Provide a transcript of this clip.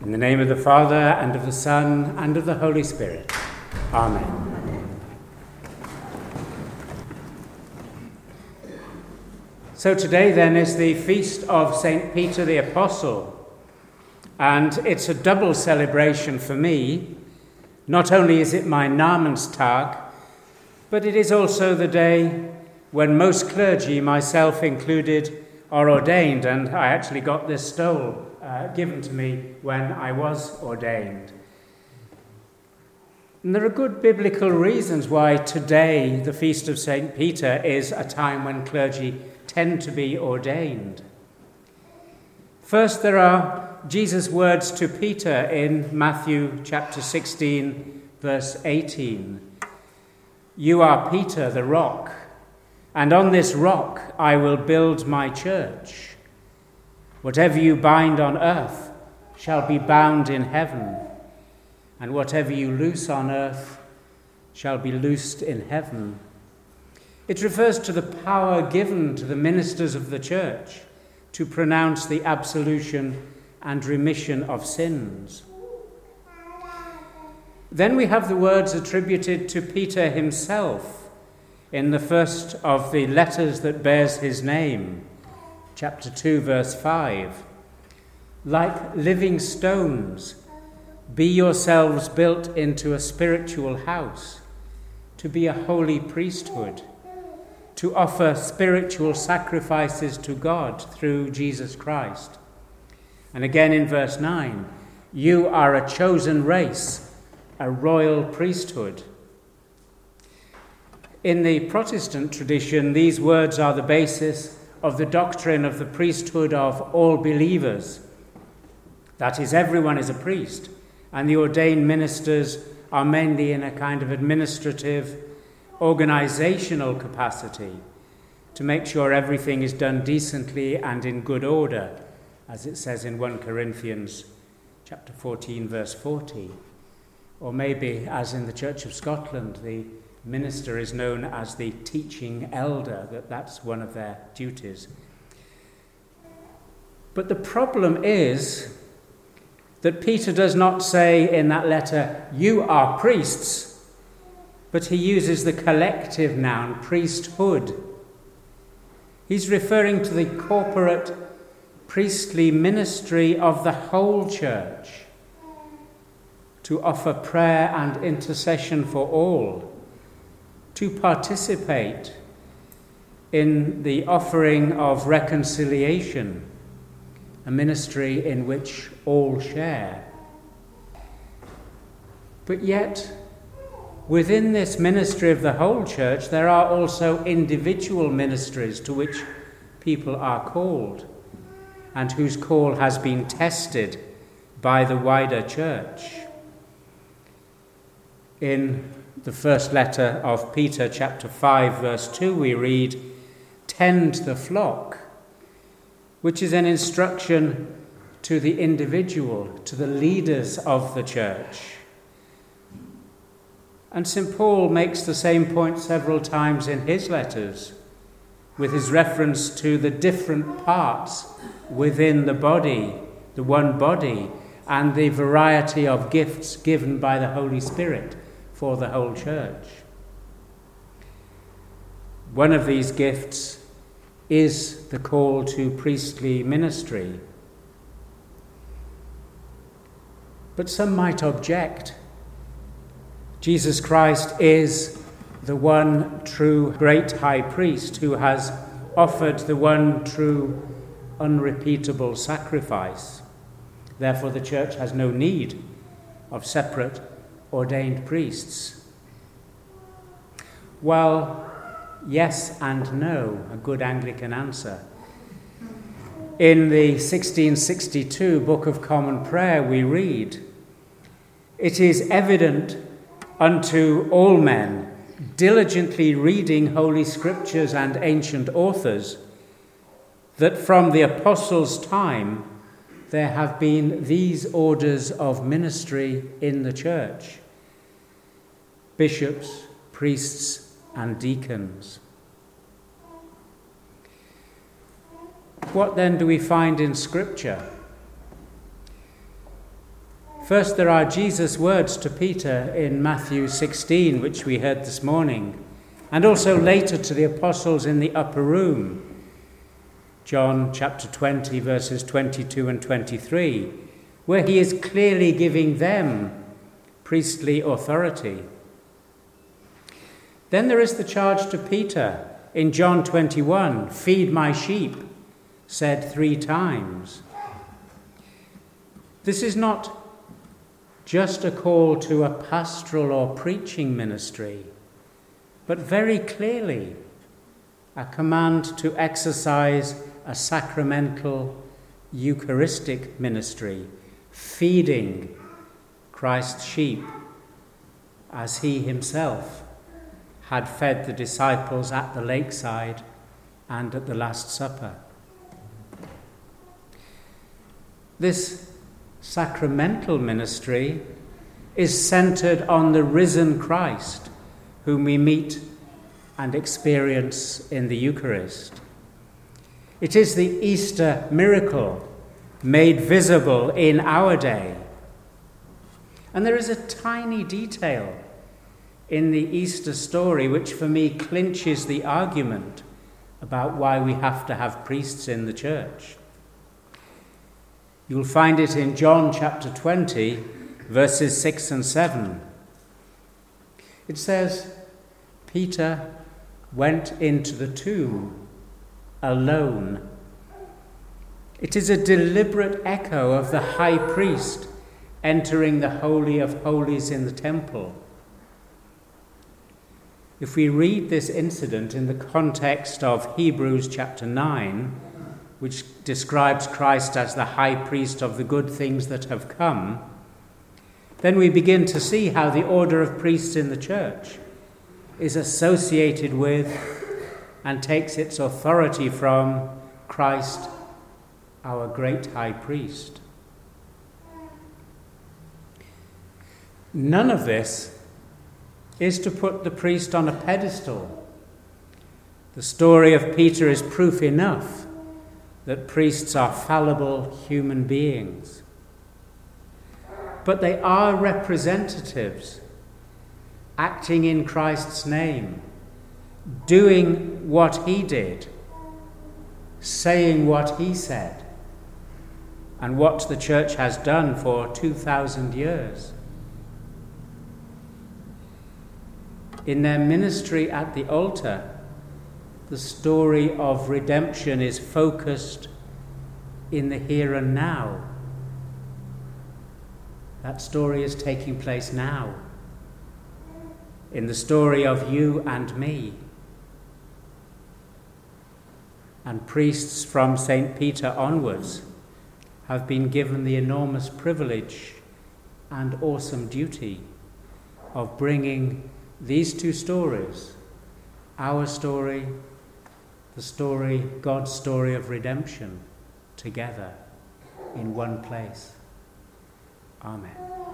In the name of the Father, and of the Son, and of the Holy Spirit. Amen. So today then is the feast of St. Peter the Apostle, and it's a double celebration for me. Not only is it my Namenstag, but it is also the day when most clergy, myself included, are ordained, and I actually got this stole given to me when I was ordained. And there are good biblical reasons why today, the Feast of St. Peter, is a time when clergy tend to be ordained. First, there are Jesus' words to Peter in Matthew chapter 16, verse 18. "You are Peter, the rock, and on this rock I will build my church. Whatever you bind on earth shall be bound in heaven, and whatever you loose on earth shall be loosed in heaven." It refers to the power given to the ministers of the church to pronounce the absolution and remission of sins. Then we have the words attributed to Peter himself in the first of the letters that bears his name, chapter 2, verse 5. "Like living stones, be yourselves built into a spiritual house, to be a holy priesthood, to offer spiritual sacrifices to God through Jesus Christ." And again in verse 9, "You are a chosen race, a royal priesthood." In the Protestant tradition, these words are the basis of the doctrine of the priesthood of all believers. That is, everyone is a priest, and the ordained ministers are mainly in a kind of administrative, organizational capacity to make sure everything is done decently and in good order, as it says in 1 Corinthians chapter 14, verse 40. Or maybe, as in the Church of Scotland, the minister is known as the teaching elder, that's one of their duties. But the problem is that Peter does not say in that letter, "You are priests," but he uses the collective noun, priesthood. He's referring to the corporate priestly ministry of the whole church to offer prayer and intercession for all, to participate in the offering of reconciliation, a ministry in which all share. But yet, within this ministry of the whole church, there are also individual ministries to which people are called, and whose call has been tested by the wider church. In the first letter of Peter, chapter 5, verse 2, we read, "Tend the flock," which is an instruction to the individual, to the leaders of the church. And St. Paul makes the same point several times in his letters, with his reference to the different parts within the body, the one body, and the variety of gifts given by the Holy Spirit for the whole church. One of these gifts is the call to priestly ministry. But some might object. Jesus Christ is the one true great high priest who has offered the one true unrepeatable sacrifice. Therefore, the church has no need of separate ordained priests. Well, yes and no, a good Anglican answer. In the 1662 Book of Common Prayer we read, "It is evident unto all men, diligently reading Holy Scriptures and ancient authors, that from the apostles' time there have been these orders of ministry in the church: bishops, priests, and deacons." What then do we find in Scripture? First, there are Jesus' words to Peter in Matthew 16, which we heard this morning, and also later to the apostles in the upper room, John chapter 20, verses 22 and 23, where he is clearly giving them priestly authority. Then there is the charge to Peter in John 21, "Feed my sheep," said 3 times. This is not just a call to a pastoral or preaching ministry, but very clearly a command to exercise a sacramental Eucharistic ministry, feeding Christ's sheep as he himself had fed the disciples at the lakeside and at the Last Supper. This sacramental ministry is centered on the risen Christ, whom we meet and experience in the Eucharist. It is the Easter miracle made visible in our day. And there is a tiny detail in the Easter story which for me clinches the argument about why we have to have priests in the church. You'll find it in John chapter 20, verses 6 and 7. It says, Peter went into the tomb alone. It is a deliberate echo of the high priest entering the Holy of Holies in the temple. If we read this incident in the context of Hebrews chapter 9, which describes Christ as the high priest of the good things that have come, then we begin to see how the order of priests in the church is associated with and takes its authority from Christ, our great high priest. None of this is to put the priest on a pedestal. The story of Peter is proof enough that priests are fallible human beings. But they are representatives, acting in Christ's name, doing what he did, saying what he said, and what the church has done for 2,000 years. In their ministry at the altar, the story of redemption is focused in the here and now. That story is taking place now, in the story of you and me. And priests from St. Peter onwards have been given the enormous privilege and awesome duty of bringing these two stories, our story, the story, God's story of redemption, together in one place. Amen.